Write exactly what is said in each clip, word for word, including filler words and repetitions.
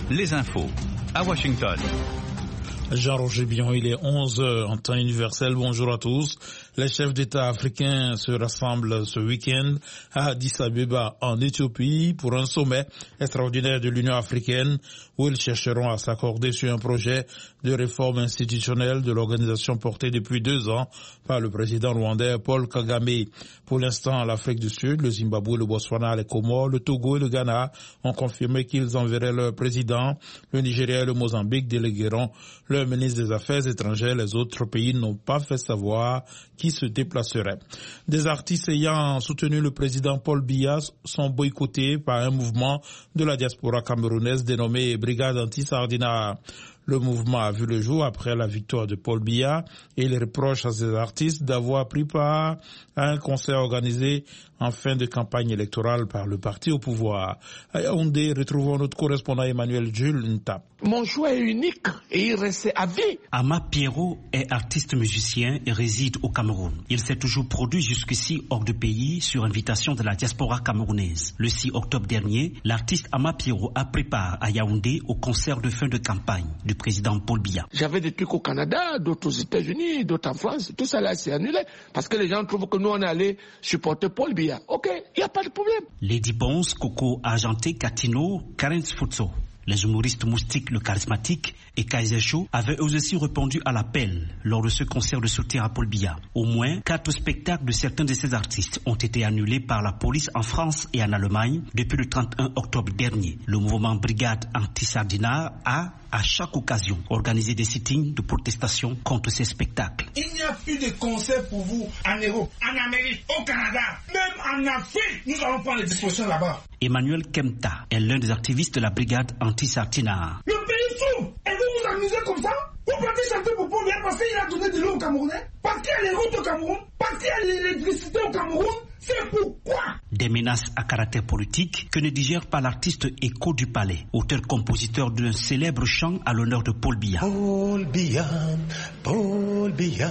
les infos à Washington. Jean-Roger Billon, il est onze heures en temps universel. Bonjour à tous. Les chefs d'État africains se rassemblent ce week-end à Addis Abeba en Éthiopie pour un sommet extraordinaire de l'Union africaine où ils chercheront à s'accorder sur un projet de réforme institutionnelle de l'organisation portée depuis deux ans par le président rwandais Paul Kagame. Pour l'instant, l'Afrique du Sud, le Zimbabwe, le Botswana, les Comores, le Togo et le Ghana ont confirmé qu'ils enverraient leur président. Le Nigeria et le Mozambique délégueront leur ministre des Affaires étrangères. Les autres pays n'ont pas fait savoir qui se déplacerait. Des artistes ayant soutenu le président Paul Biya sont boycottés par un mouvement de la diaspora camerounaise dénommé Brigade Anti-Sardina. Le mouvement a vu le jour après la victoire de Paul Biya et il reproche à ces artistes d'avoir pris part à un concert organisé en fin de campagne électorale par le parti au pouvoir. À Yaoundé, retrouvons notre correspondant Emmanuel Jules Ntap. Mon choix est unique et il reste à vie. Ama Pierrot est artiste musicien et réside au Cameroun. Il s'est toujours produit jusqu'ici hors de pays sur invitation de la diaspora camerounaise. Le six octobre dernier, l'artiste Ama Pierrot a pris part à Yaoundé au concert de fin de campagne du président Paul Biya. J'avais des trucs au Canada, d'autres aux États-Unis, d'autres en France. Tout ça là s'est annulé parce que les gens trouvent que nous on est allés supporter Paul Biya. Ok, il n'y a pas de problème. Lady Bonse, Coco Argenté, Catino, Karen Sfutso. Les humoristes Moustique le charismatique et Kaiser Show avaient eux aussi répondu à l'appel lors de ce concert de soutien à Paul Biya. Au moins quatre spectacles de certains de ces artistes ont été annulés par la police en France et en Allemagne depuis le trente et un octobre dernier. Le mouvement Brigade Anti-Sardina a, à chaque occasion, organisé des sittings de protestation contre ces spectacles. Il n'y a plus de concert pour vous en Europe, en Amérique, au Canada, même en Afrique. Nous allons prendre les dispositions là-bas. Emmanuel Kemta est l'un des activistes de la Brigade Anti-Sardina. Le pays s'ouvre et vous vous amusez comme ça? Vous partez chanter pour Paul Biya parce qu'il a donné de l'eau au Camerounais? Parce qu'il y a les routes au Cameroun? Parce qu'il y a l'électricité au Cameroun? C'est pourquoi? Des menaces à caractère politique que ne digère pas l'artiste Écho du Palais, auteur-compositeur d'un célèbre chant à l'honneur de Paul Biya. Paul Biya, Paul Biya,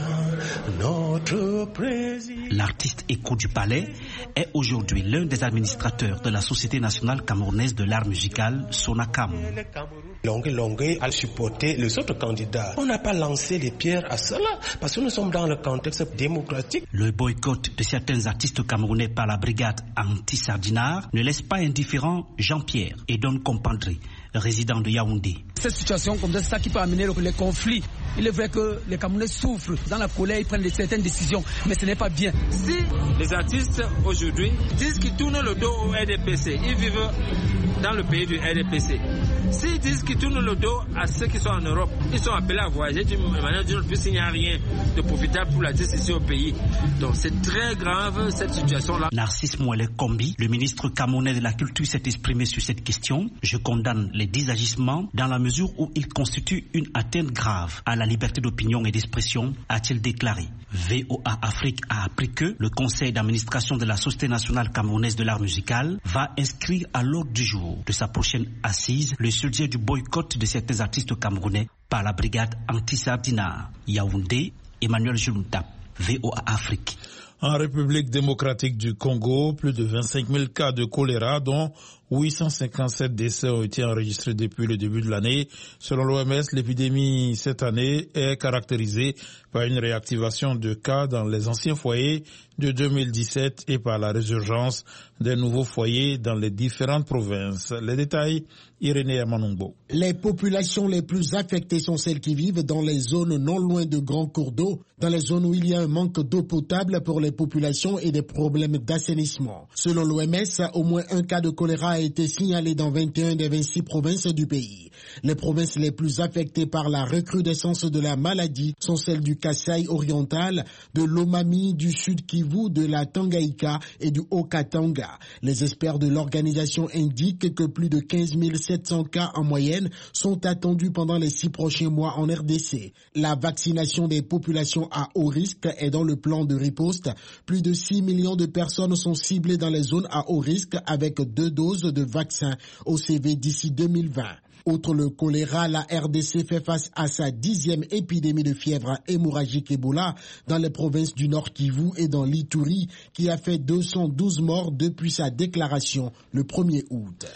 notre président. L'artiste Écho du Palais est aujourd'hui l'un des administrateurs de la Société nationale camerounaise de l'art musical, Sonacam. Longue Longue a supporté les autres candidats. On n'a pas lancé les pierres à cela parce que nous sommes dans le contexte démocratique. Le boycott de certains artistes camerounais par la brigade anti-Sardina ne laisse pas indifférent Jean-Pierre et Don Compandri, résident de Yaoundé. Cette situation comme ça, c'est ça qui peut amener les conflits. Il est vrai que les Camerounais souffrent. Dans la colère, ils prennent de certaines décisions, mais ce n'est pas bien. Si les artistes aujourd'hui disent qu'ils tournent le dos au R D P C, ils vivent dans le pays du R D P C. S'ils disent qu'ils tournent le dos à ceux qui sont en Europe, ils sont appelés à voyager d'une manière ou d'une autre, puisqu'il n'y a rien de profitable pour l'artiste ici au pays. Donc c'est très grave cette situation-là. Narcisse Mouelé Kombi, le ministre camerounais de la Culture, s'est exprimé sur cette question. Je condamne les dix agissements dans la mesure où ils constituent une atteinte grave à la liberté d'opinion et d'expression, a-t-il déclaré. V O A Afrique a appris que le conseil d'administration de la Société nationale camerounaise de l'art musical va inscrire à l'ordre du jour de sa prochaine assise le sujet du boycott de certains artistes camerounais par la brigade anti-Sardina. Yaoundé, Emmanuel Juntap, V O A Afrique. En République démocratique du Congo, plus de vingt-cinq mille cas de choléra, dont huit cent cinquante-sept décès ont été enregistrés depuis le début de l'année. Selon l'O M S, l'épidémie cette année est caractérisée par une réactivation de cas dans les anciens foyers de deux mille dix-sept et par la résurgence des nouveaux foyers dans les différentes provinces. Les détails, Irénée Amanongbo. Les populations les plus affectées sont celles qui vivent dans les zones non loin de grands cours d'eau, dans les zones où il y a un manque d'eau potable pour les populations et des problèmes d'assainissement. Selon l'O M S, au moins un cas de choléra a été signalé dans vingt et un des vingt-six provinces du pays. Les provinces les plus affectées par la recrudescence de la maladie sont celles du Kasaï oriental, de l'Omami, du Sud Kivu, de la Tanganyika et du Haut-Katanga. Les experts de l'organisation indiquent que plus de quinze mille sept cents cas en moyenne sont attendus pendant les six prochains mois en R D C. La vaccination des populations à haut risque est dans le plan de riposte. Plus de six millions de personnes sont ciblées dans les zones à haut risque avec deux doses de vaccin au C V d'ici deux mille vingt. Outre le choléra, la R D C fait face à sa dixième épidémie de fièvre hémorragique Ebola dans les provinces du Nord Kivu et dans l'Ituri, qui a fait deux cent douze morts depuis sa déclaration le premier août.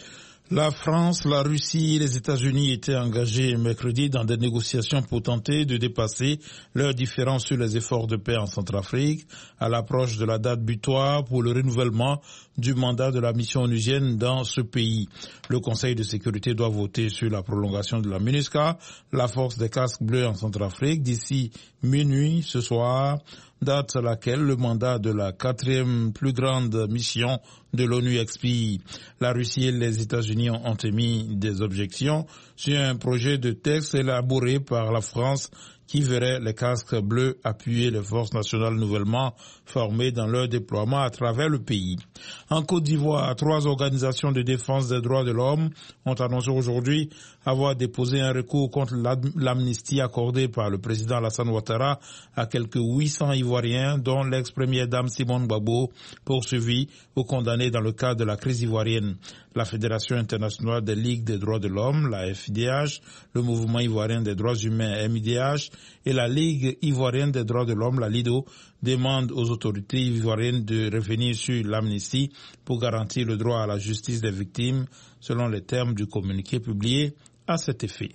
La France, la Russie et les États-Unis étaient engagés mercredi dans des négociations pour tenter de dépasser leurs différends sur les efforts de paix en Centrafrique à l'approche de la date butoir pour le renouvellement du mandat de la mission onusienne dans ce pays. Le Conseil de sécurité doit voter sur la prolongation de la MINUSCA, la force des casques bleus en Centrafrique, d'ici minuit ce soir, date à laquelle le mandat de la quatrième plus grande mission de l'ONU expire. La Russie et les États-Unis ont émis des objections sur un projet de texte élaboré par la France qui verrait les casques bleus appuyer les forces nationales nouvellement formées dans leur déploiement à travers le pays. En Côte d'Ivoire, trois organisations de défense des droits de l'homme ont annoncé aujourd'hui avoir déposé un recours contre l'amnistie accordée par le président Alassane Ouattara à quelques huit cents Ivoiriens, dont l'ex-première dame Simone Gbagbo, poursuivis ou condamnés dans le cadre de la crise ivoirienne. La Fédération internationale des ligues des droits de l'homme, la F I D H, le Mouvement ivoirien des droits humains, M I D H, et la Ligue ivoirienne des droits de l'homme, la LIDO, demandent aux autorités ivoiriennes de revenir sur l'amnistie pour garantir le droit à la justice des victimes, selon les termes du communiqué publié à cet effet.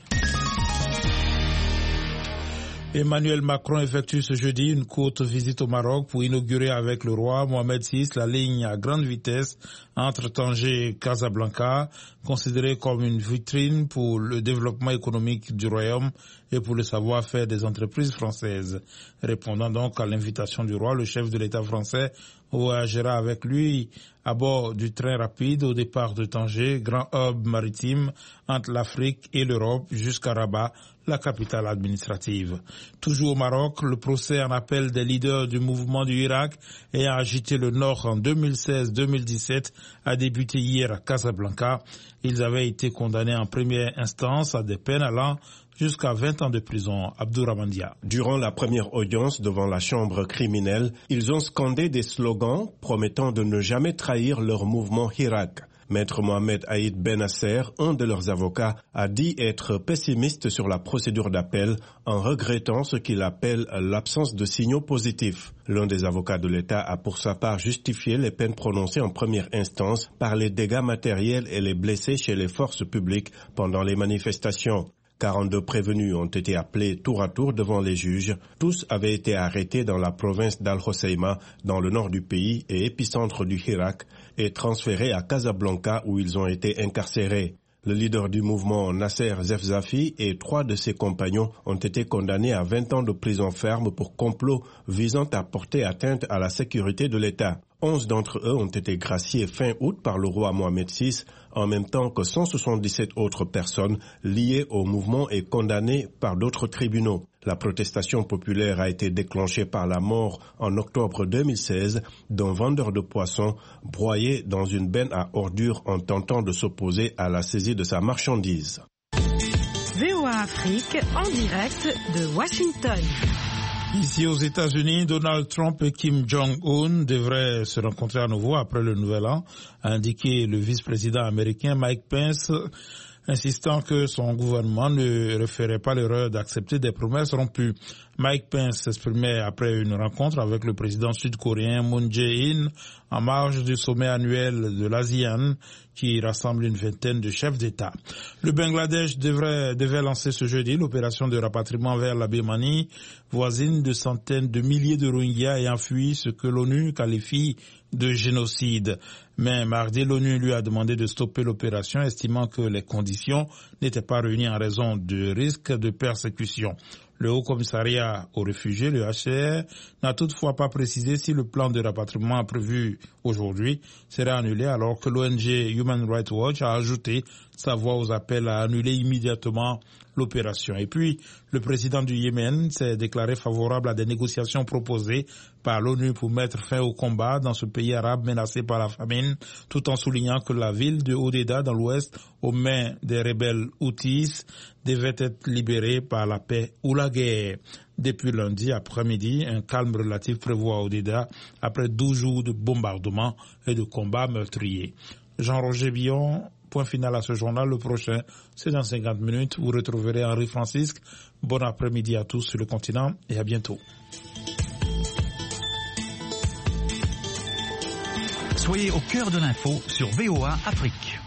Emmanuel Macron effectue ce jeudi une courte visite au Maroc pour inaugurer avec le roi Mohamed six la ligne à grande vitesse entre Tanger et Casablanca, considérée comme une vitrine pour le développement économique du royaume et pour le savoir-faire des entreprises françaises. Répondant donc à l'invitation du roi, le chef de l'État français voyagera avec lui à bord du train rapide au départ de Tanger, grand hub maritime entre l'Afrique et l'Europe, jusqu'à Rabat, la capitale administrative. Toujours au Maroc, le procès en appel des leaders du mouvement du Irak ayant agité le Nord en deux mille seize deux mille dix-sept a débuté hier à Casablanca. Ils avaient été condamnés en première instance à des peines allant jusqu'à vingt ans de prison. Abdouramandia. Durant la première audience devant la chambre criminelle, ils ont scandé des slogans promettant de ne jamais trahir leur mouvement Hirak. Maître Mohamed Aïd Benasser, un de leurs avocats, a dit être pessimiste sur la procédure d'appel en regrettant ce qu'il appelle l'absence de signaux positifs. L'un des avocats de l'État a pour sa part justifié les peines prononcées en première instance par les dégâts matériels et les blessés chez les forces publiques pendant les manifestations. quarante-deux prévenus ont été appelés tour à tour devant les juges. Tous avaient été arrêtés dans la province d'Al-Hoceima, dans le nord du pays et épicentre du Hirak, et transférés à Casablanca où ils ont été incarcérés. Le leader du mouvement, Nasser Zefzafi, et trois de ses compagnons ont été condamnés à vingt ans de prison ferme pour complot visant à porter atteinte à la sécurité de l'État. Onze d'entre eux ont été graciés fin août par le roi Mohamed six, en même temps que cent soixante-dix-sept autres personnes liées au mouvement et condamnées par d'autres tribunaux. La protestation populaire a été déclenchée par la mort en octobre deux mille seize d'un vendeur de poissons broyé dans une benne à ordures en tentant de s'opposer à la saisie de sa marchandise. V O A Afrique en direct de Washington. Ici aux États-Unis, Donald Trump et Kim Jong-un devraient se rencontrer à nouveau après le Nouvel An, a indiqué le vice-président américain Mike Pence, insistant que son gouvernement ne referait pas l'erreur d'accepter des promesses rompues. Mike Pence s'exprimait après une rencontre avec le président sud-coréen Moon Jae-in en marge du sommet annuel de l'ASEAN qui rassemble une vingtaine de chefs d'État. Le Bangladesh devrait, devait lancer ce jeudi l'opération de rapatriement vers la Birmanie, voisine de centaines de milliers de Rohingyas ayant fui ce que l'ONU qualifie de génocide. Mais mardi, l'ONU lui a demandé de stopper l'opération, estimant que les conditions n'étaient pas réunies en raison de risques de persécution. Le Haut Commissariat aux réfugiés, le H C R, n'a toutefois pas précisé si le plan de rapatriement prévu aujourd'hui serait annulé, alors que l'O N G Human Rights Watch a ajouté sa voix aux appels à annuler immédiatement l'opération. Et puis, le président du Yémen s'est déclaré favorable à des négociations proposées par l'ONU pour mettre fin au combat dans ce pays arabe menacé par la famine, tout en soulignant que la ville de Hodeidah dans l'ouest, aux mains des rebelles Houthis, devait être libérée par la paix ou la guerre. Depuis lundi après-midi, un calme relatif prévoit à Hodeidah après douze jours de bombardements et de combats meurtriers. Jean-Roger Billon, point final à ce journal. Le prochain, c'est dans cinquante minutes. Vous retrouverez Henri Francisque. Bon après-midi à tous sur le continent et à bientôt. Soyez au cœur de l'info sur V O A Afrique.